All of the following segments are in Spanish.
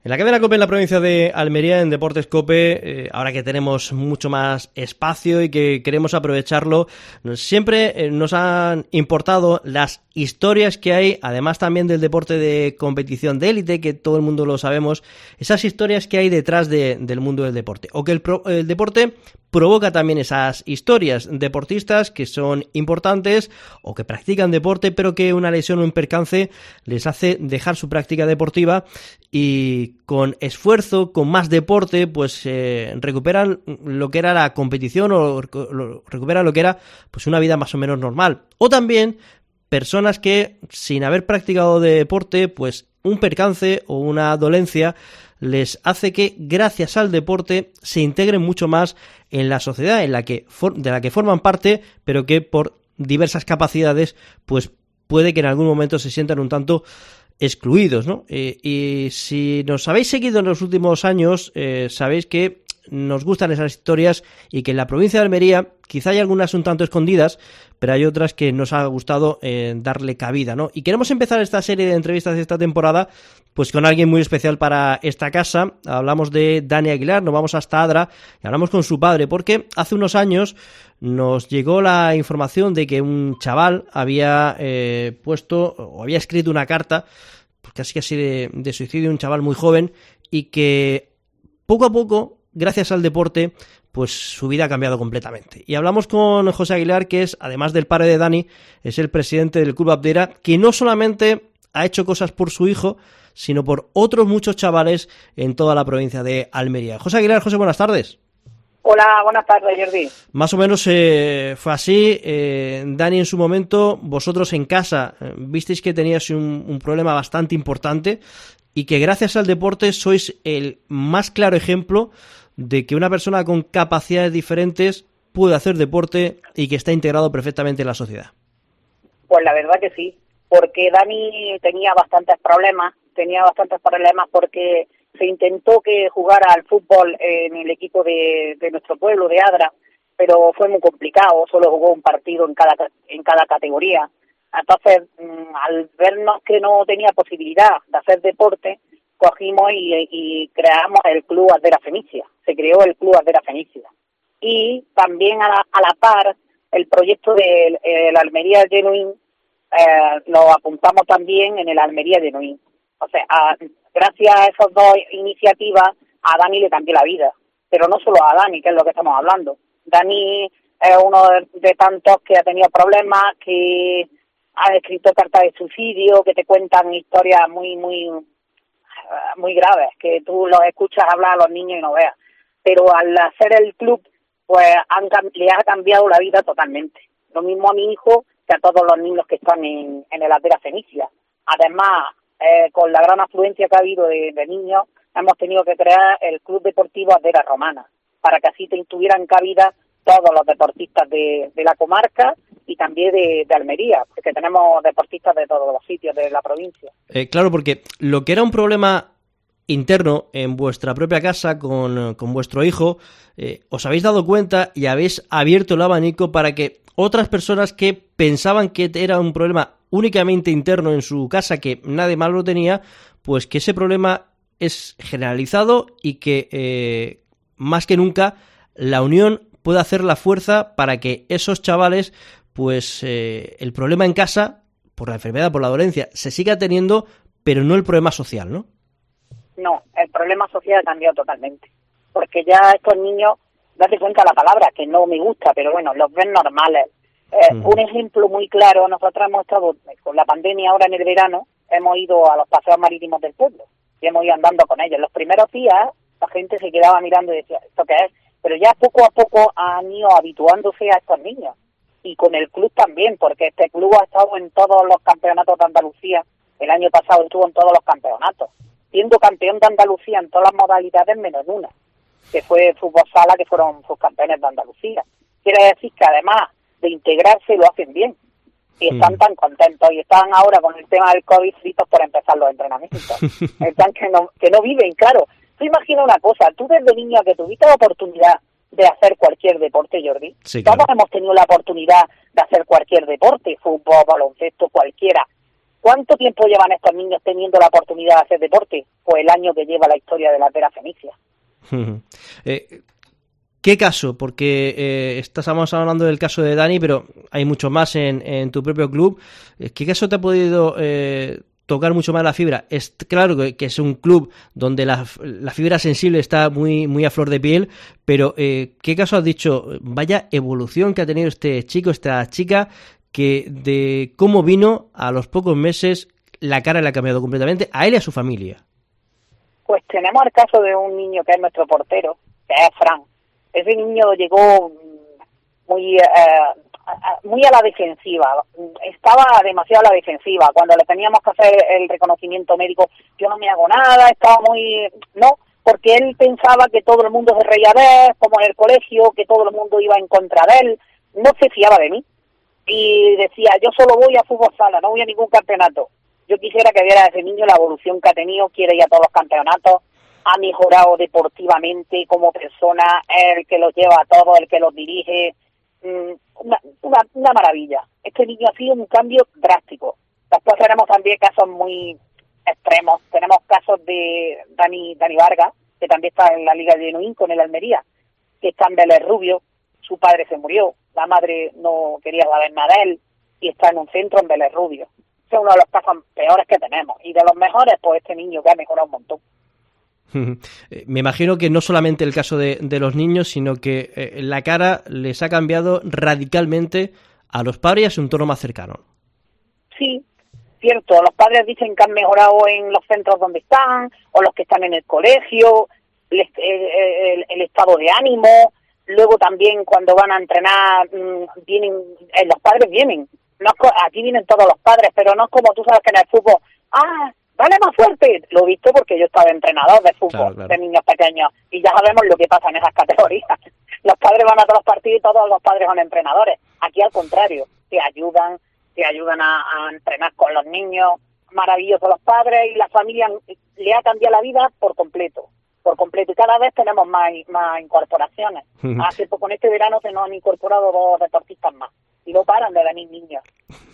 En la cadena COPE en la provincia de Almería, en Deportes COPE, ahora que tenemos mucho más espacio y que queremos aprovecharlo, siempre nos han importado las historias que hay, además también del deporte de competición de élite, que todo el mundo lo sabemos, esas historias que hay detrás del mundo del deporte, o que el deporte provoca también esas historias, deportistas que son importantes o que practican deporte, pero que una lesión o un percance les hace dejar su práctica deportiva y con esfuerzo, con más deporte, pues recuperan lo que era la competición o recuperan lo que era pues una vida más o menos normal. O también personas que sin haber practicado deporte, pues un percance o una dolencia les hace que gracias al deporte se integren mucho más en la sociedad de la que forman parte, pero que por diversas capacidades pues puede que en algún momento se sientan un tanto excluidos, ¿no? Y si nos habéis seguido en los últimos años, sabéis que nos gustan esas historias y que en la provincia de Almería quizá hay algunas un tanto escondidas, pero hay otras que nos ha gustado darle cabida, ¿no? Y queremos empezar esta serie de entrevistas de esta temporada pues con alguien muy especial para esta casa. Hablamos de Dani Aguilar, nos vamos hasta Adra y hablamos con su padre, porque hace unos años nos llegó la información de que un chaval había puesto o había escrito una carta, pues casi de suicidio, un chaval muy joven, y que poco a poco, gracias al deporte, pues su vida ha cambiado completamente. Y hablamos con José Aguilar, que es, además del padre de Dani, es el presidente del Club Abdera, que no solamente ha hecho cosas por su hijo, sino por otros muchos chavales en toda la provincia de Almería. José Aguilar, José, buenas tardes. Hola, buenas tardes, Jordi. Más o menos fue así. Dani, en su momento, vosotros en casa visteis que teníais un problema bastante importante y que gracias al deporte sois el más claro ejemplo de que una persona con capacidades diferentes puede hacer deporte y que está integrado perfectamente en la sociedad. Pues la verdad que sí, porque Dani tenía bastantes problemas porque se intentó que jugara al fútbol en el equipo de nuestro pueblo, de Adra, pero fue muy complicado, solo jugó un partido en cada categoría. Entonces, al vernos que no tenía posibilidad de hacer deporte, cogimos y creamos el Club Abdera Fenicia. Se creó el Club Abdera Fenicia. Y también a la par, el proyecto del Almería Genuine, lo apuntamos también en el Almería Genuine. O sea, gracias a esas dos iniciativas, a Dani le cambió la vida. Pero no solo a Dani, que es lo que estamos hablando. Dani es uno de tantos que ha tenido problemas, que ha escrito cartas de suicidio, que te cuentan historias muy graves, que tú los escuchas hablar a los niños y no veas. Pero al hacer el club, pues le ha cambiado la vida totalmente. Lo mismo a mi hijo que a todos los niños que están en el Abdera Fenicia. Además, con la gran afluencia que ha habido de niños, hemos tenido que crear el Club Deportivo Abdera Romana, para que así tuvieran cabida todos los deportistas de la comarca y también de Almería, porque tenemos deportistas de todos los sitios de la provincia. Claro, porque lo que era un problema interno en vuestra propia casa con vuestro hijo, os habéis dado cuenta y habéis abierto el abanico para que otras personas que pensaban que era un problema únicamente interno en su casa, que nadie más lo tenía, pues que ese problema es generalizado y que más que nunca la unión puede hacer la fuerza para que esos chavales, pues el problema en casa, por la enfermedad, por la dolencia, se siga teniendo, pero no el problema social, ¿no? No, el problema social ha cambiado totalmente, porque ya estos niños, date cuenta la palabra, que no me gusta, pero bueno, los ven normales. Un ejemplo muy claro, nosotros hemos estado con la pandemia ahora en el verano, hemos ido a los paseos marítimos del pueblo y hemos ido andando con ellos. Los primeros días la gente se quedaba mirando y decía, ¿esto qué es? Pero ya poco a poco han ido habituándose a estos niños. Y con el club también, porque este club ha estado en todos los campeonatos de Andalucía. El año pasado estuvo en todos los campeonatos, siendo campeón de Andalucía en todas las modalidades menos una, que fue fútbol sala, que fueron subcampeones de Andalucía. Quiere decir que además de integrarse lo hacen bien y están tan contentos y están ahora con el tema del COVID listos por empezar los entrenamientos. Están que no viven, claro. Tú imagina una cosa, tú desde niño que tuviste la oportunidad de hacer cualquier deporte, Jordi, sí, claro. Todos hemos tenido la oportunidad de hacer cualquier deporte, fútbol, baloncesto, cualquiera, ¿Cuánto tiempo llevan estos niños teniendo la oportunidad de hacer deporte? Pues el año que lleva la historia de la Vera Fenicia. ¿Qué caso? Porque estamos hablando del caso de Dani, pero hay mucho más en tu propio club. ¿Qué caso te ha podido tocar mucho más la fibra? Es claro que es un club donde la fibra sensible está muy a flor de piel, pero ¿qué caso has dicho? Vaya evolución que ha tenido este chico, esta chica, que de cómo vino a los pocos meses la cara le ha cambiado completamente a él y a su familia. Pues tenemos el caso de un niño que es nuestro portero, que es Fran. Ese niño llegó muy a la defensiva, estaba demasiado a la defensiva. Cuando le teníamos que hacer el reconocimiento médico, yo no me hago nada, estaba no, porque él pensaba que todo el mundo se reía de él, como en el colegio, que todo el mundo iba en contra de él, no se fiaba de mí. Y decía, yo solo voy a fútbol sala, no voy a ningún campeonato. Yo quisiera que viera a ese niño la evolución que ha tenido, quiere ir a todos los campeonatos, ha mejorado deportivamente como persona, el que los lleva a todos, el que los dirige, una maravilla. Este niño ha sido un cambio drástico. Después tenemos también casos muy extremos. Tenemos casos de Dani Vargas, que también está en la Liga de Nuín con el Almería, que está en Vélez Rubio, su padre se murió, la madre no quería saber nada de él, y está en un centro en Vélez Rubio. Ese es uno de los casos peores que tenemos, y de los mejores, pues este niño que ha mejorado un montón. Me imagino que no solamente el caso de los niños, sino que la cara les ha cambiado radicalmente a los padres y a su entorno más cercano. Sí, cierto. Los padres dicen que han mejorado en los centros donde están, o los que están en el colegio, el estado de ánimo. Luego también cuando van a entrenar, los padres vienen. No, aquí vienen todos los padres, pero no es como tú sabes que en el fútbol, dale más fuerte. Lo he visto porque yo estaba entrenador de fútbol, claro. De niños pequeños, y ya sabemos lo que pasa en esas categorías. Los padres van a todos los partidos y todos los padres son entrenadores. Aquí al contrario, te ayudan a entrenar con los niños. Maravilloso, los padres y la familia le ha cambiado la vida por completo, y cada vez tenemos más incorporaciones. Hace poco en este verano se nos han incorporado 2 deportistas más, y no paran de venir niños.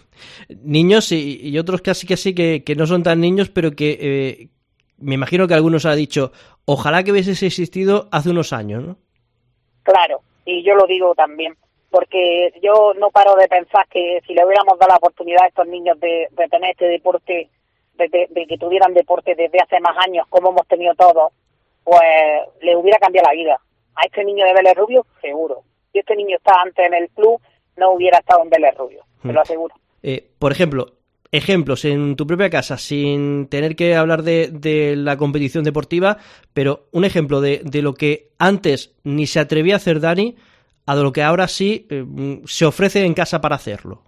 Niños y otros casi que no son tan niños, pero que me imagino que algunos ha dicho, ojalá que hubiese existido hace unos años, ¿no? Claro, y yo lo digo también, porque yo no paro de pensar que si le hubiéramos dado la oportunidad a estos niños de tener este deporte, de que tuvieran deporte desde hace más años, como hemos tenido todos, pues le hubiera cambiado la vida. A este niño de Vélez Rubio, seguro. Si este niño estaba antes en el club, no hubiera estado en Vélez Rubio, te lo aseguro. Por ejemplo, ejemplos en tu propia casa, sin tener que hablar de la competición deportiva, pero un ejemplo de lo que antes ni se atrevía a hacer Dani, a lo que ahora sí se ofrece en casa para hacerlo.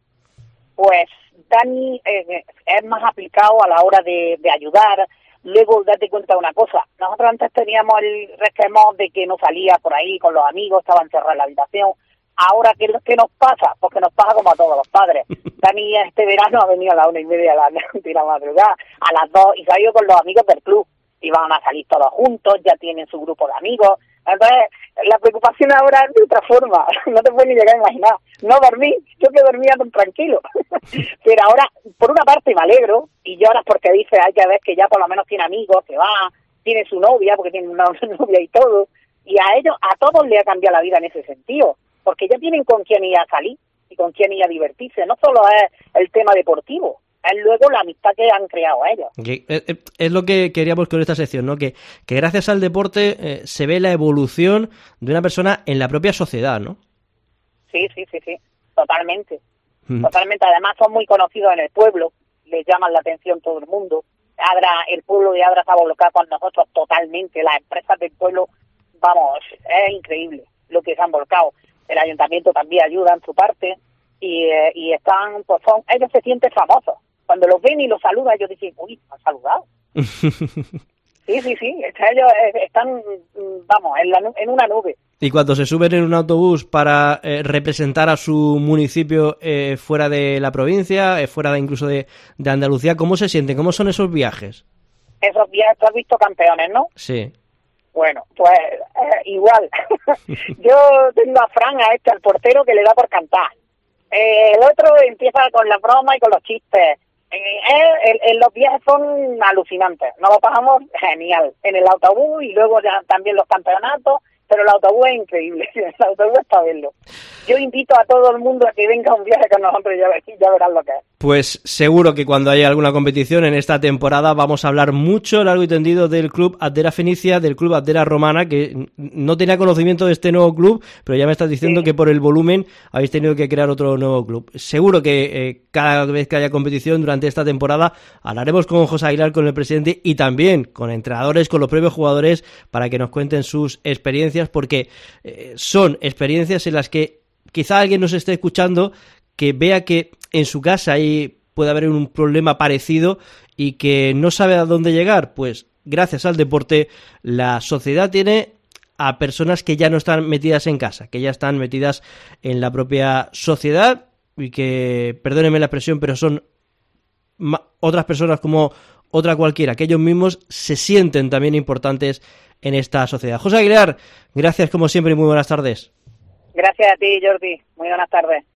Pues Dani es más aplicado a la hora de ayudar. Luego, date cuenta de una cosa, nosotros antes teníamos el resquemor de que no salía por ahí con los amigos, estaba encerrado en la habitación. Ahora, ¿qué nos pasa? Porque nos pasa como a todos los padres. Dani este verano ha venido a las 1:30 de la madrugada, a las 2, y se ha ido con los amigos del club. Y van a salir todos juntos, ya tienen su grupo de amigos. Entonces, la preocupación ahora es de otra forma. No te puedes ni llegar a imaginar. No dormí, yo que dormía tan tranquilo. Pero ahora, por una parte me alegro, y lloras porque dices, hay que ver que ya por lo menos tiene amigos, que va, tiene su novia, porque tiene una novia y todo. Y a todos le ha cambiado la vida en ese sentido. Porque ya tienen con quién ir a salir y con quién ir a divertirse. No solo es el tema deportivo, es luego la amistad que han creado ellos. Es lo que queríamos con esta sección, ¿no? Que gracias al deporte se ve la evolución de una persona en la propia sociedad, ¿no? Sí, totalmente. Totalmente. Además son muy conocidos en el pueblo, les llaman la atención todo el mundo. El pueblo de Adra se ha volcado con nosotros totalmente. Las empresas del pueblo, vamos, es increíble lo que se han volcado. El ayuntamiento también ayuda en su parte y están, pues ellos se sienten famosos. Cuando los ven y los saludan, ellos dicen, uy, me han saludado. Sí, ellos están, vamos, en una nube. Y cuando se suben en un autobús para representar a su municipio fuera de la provincia, fuera incluso de Andalucía, ¿cómo se sienten? ¿Cómo son esos viajes? Esos viajes, tú has visto Campeones, ¿no? Sí. Bueno, pues igual. Yo tengo a Fran, al portero, que le da por cantar. El otro empieza con la broma y con los chistes. Los viajes son alucinantes, nos lo pasamos genial en el autobús y luego ya también los campeonatos, pero el autobús es increíble, el autobús es para verlo. Yo invito a todo el mundo a que venga a un viaje con nosotros y ya verán lo que es. Pues seguro que cuando haya alguna competición en esta temporada vamos a hablar mucho, largo y tendido del Club Addera Fenicia, del Club Addera Romana, que no tenía conocimiento de este nuevo club, pero ya me estás diciendo que por el volumen habéis tenido que crear otro nuevo club. Seguro que cada vez que haya competición durante esta temporada hablaremos con José Aguilar, con el presidente, y también con entrenadores, con los propios jugadores, para que nos cuenten sus experiencias, porque son experiencias en las que quizá alguien nos esté escuchando que vea que en su casa ahí puede haber un problema parecido y que no sabe a dónde llegar. Pues gracias al deporte la sociedad tiene a personas que ya no están metidas en casa, que ya están metidas en la propia sociedad y que, perdónenme la expresión, pero son otras personas como otra cualquiera, que ellos mismos se sienten también importantes en esta sociedad. José Aguilar, gracias como siempre y muy buenas tardes. Gracias a ti, Jordi. Muy buenas tardes.